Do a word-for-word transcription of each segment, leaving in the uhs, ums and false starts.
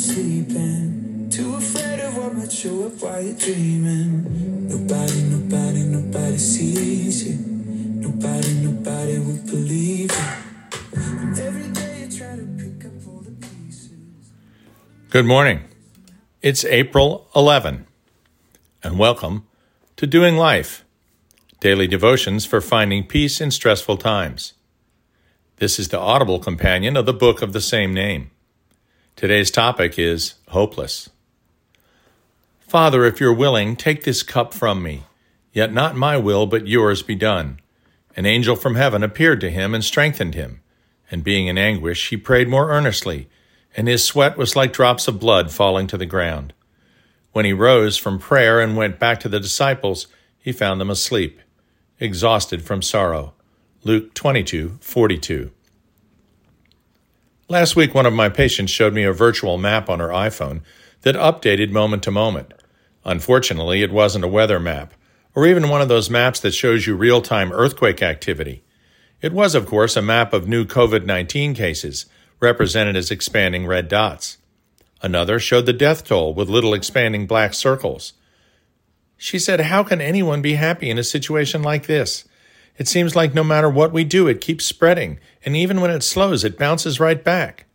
sleeping, too afraid of what might show up while you're dreaming. Nobody, nobody, nobody sees you. Nobody, nobody will believe you. And every day you try to pick up all the pieces. Good morning. It's April eleventh, and welcome to Doing Life, daily devotions for finding peace in stressful times. This is the audible companion of the book of the same name. Today's topic is hopeless. Father, if you're willing, take this cup from me, yet not my will, but yours be done. An angel from heaven appeared to him and strengthened him, and being in anguish, he prayed more earnestly, and his sweat was like drops of blood falling to the ground. When he rose from prayer and went back to the disciples, he found them asleep, exhausted from sorrow. Luke twenty-two forty-two. Last week, one of my patients showed me a virtual map on her iPhone that updated moment to moment. Unfortunately, it wasn't a weather map, or even one of those maps that shows you real-time earthquake activity. It was, of course, a map of new covid nineteen cases, represented as expanding red dots. Another showed the death toll with little expanding black circles. She said, "How can anyone be happy in a situation like this? It seems like no matter what we do, it keeps spreading, and even when it slows, it bounces right back."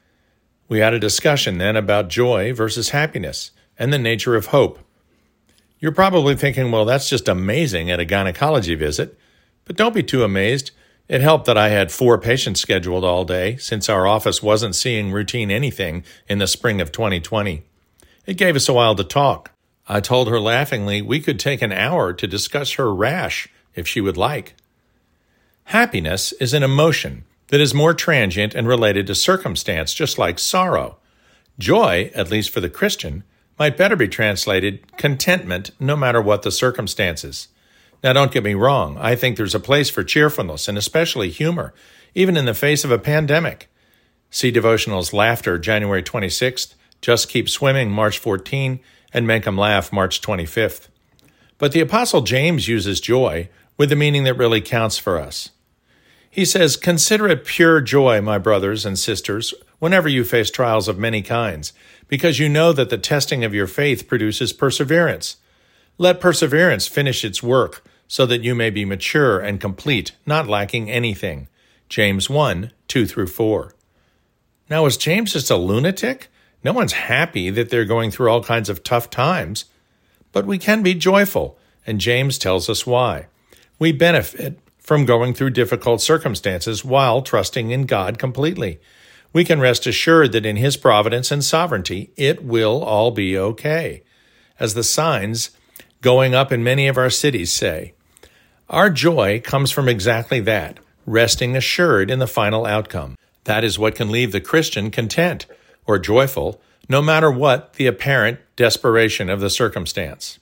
We had a discussion then about joy versus happiness and the nature of hope. You're probably thinking, well, that's just amazing at a gynecology visit. But don't be too amazed. It helped that I had four patients scheduled all day, since our office wasn't seeing routine anything in the spring of twenty twenty. It gave us a while to talk. I told her laughingly we could take an hour to discuss her rash, if she would like. Happiness is an emotion that is more transient and related to circumstance, just like sorrow. Joy, at least for the Christian, might better be translated contentment no matter what the circumstances. Now, don't get me wrong. I think there's a place for cheerfulness and especially humor, even in the face of a pandemic. See devotionals Laughter, January twenty-sixth, Just Keep Swimming, March fourteenth, and Make 'em Laugh, March twenty-fifth. But the Apostle James uses joy with the meaning that really counts for us. He says, "Consider it pure joy, my brothers and sisters, whenever you face trials of many kinds, because you know that the testing of your faith produces perseverance. Let perseverance finish its work, so that you may be mature and complete, not lacking anything." James one, two through four. Now, is James just a lunatic? No one's happy that they're going through all kinds of tough times. But we can be joyful, and James tells us why. We benefit from going through difficult circumstances while trusting in God completely. We can rest assured that in His providence and sovereignty, it will all be okay. As the signs going up in many of our cities say, our joy comes from exactly that, resting assured in the final outcome. That is what can leave the Christian content or joyful, no matter what the apparent desperation of the circumstance.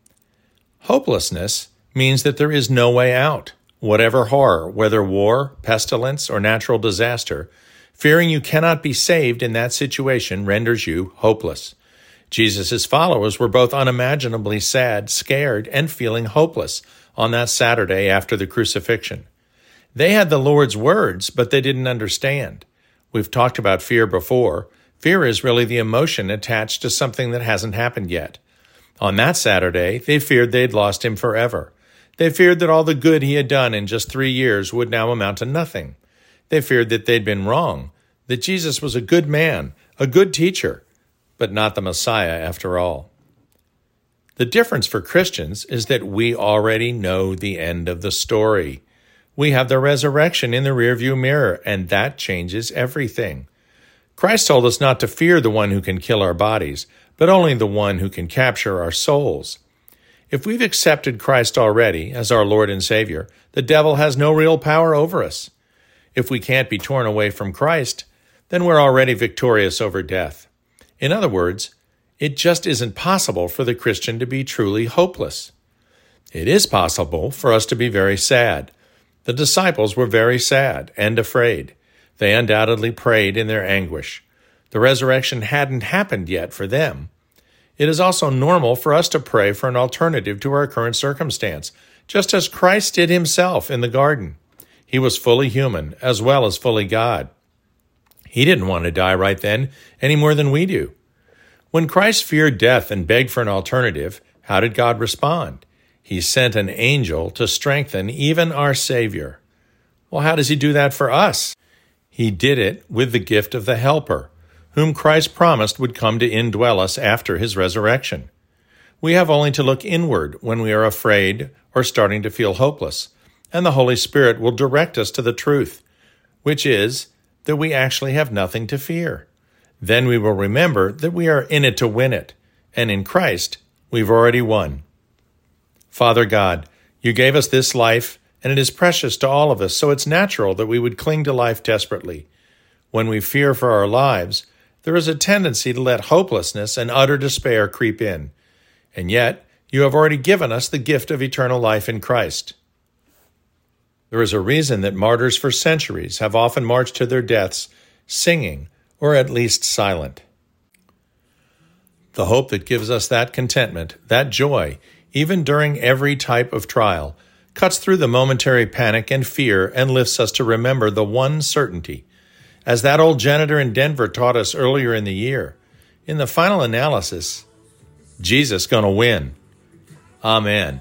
Hopelessness means that there is no way out. Whatever horror, whether war, pestilence, or natural disaster, fearing you cannot be saved in that situation renders you hopeless. Jesus' followers were both unimaginably sad, scared, and feeling hopeless on that Saturday after the crucifixion. They had the Lord's words, but they didn't understand. We've talked about fear before. Fear is really the emotion attached to something that hasn't happened yet. On that Saturday, they feared they'd lost him forever. They feared that all the good he had done in just three years would now amount to nothing. They feared that they'd been wrong, that Jesus was a good man, a good teacher, but not the Messiah after all. The difference for Christians is that we already know the end of the story. We have the resurrection in the rearview mirror, and that changes everything. Christ told us not to fear the one who can kill our bodies, but only the one who can capture our souls. If we've accepted Christ already as our Lord and Savior, the devil has no real power over us. If we can't be torn away from Christ, then we're already victorious over death. In other words, it just isn't possible for the Christian to be truly hopeless. It is possible for us to be very sad. The disciples were very sad and afraid. They undoubtedly prayed in their anguish. The resurrection hadn't happened yet for them. It is also normal for us to pray for an alternative to our current circumstance, just as Christ did himself in the garden. He was fully human as well as fully God. He didn't want to die right then any more than we do. When Christ feared death and begged for an alternative, how did God respond? He sent an angel to strengthen even our Savior. Well, how does he do that for us? He did it with the gift of the Helper, whom Christ promised would come to indwell us after his resurrection. We have only to look inward when we are afraid or starting to feel hopeless, and the Holy Spirit will direct us to the truth, which is that we actually have nothing to fear. Then we will remember that we are in it to win it, and in Christ we've already won. Father God, you gave us this life, and it is precious to all of us, so it's natural that we would cling to life desperately. When we fear for our lives, there is a tendency to let hopelessness and utter despair creep in. And yet, you have already given us the gift of eternal life in Christ. There is a reason that martyrs for centuries have often marched to their deaths singing, or at least silent. The hope that gives us that contentment, that joy, even during every type of trial, cuts through the momentary panic and fear and lifts us to remember the one certainty. As that old janitor in Denver taught us earlier in the year, in the final analysis, Jesus gonna win. Amen.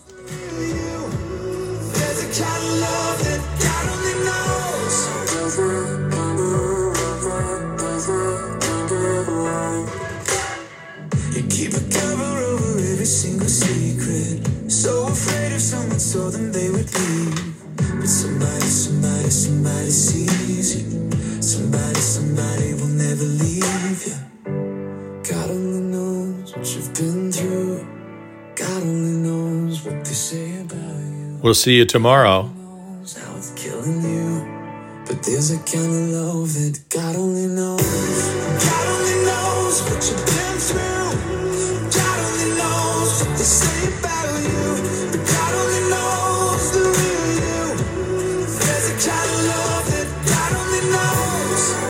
You keep a cover over every single secret. So afraid if someone saw them they would leave. But somebody, somebody, somebody sees you. Somebody, somebody will never leave you. God only knows what you've been through. God only knows what they say about you. We'll see you tomorrow. God knows how it's killing you. But there's a kind of love that God only knows. God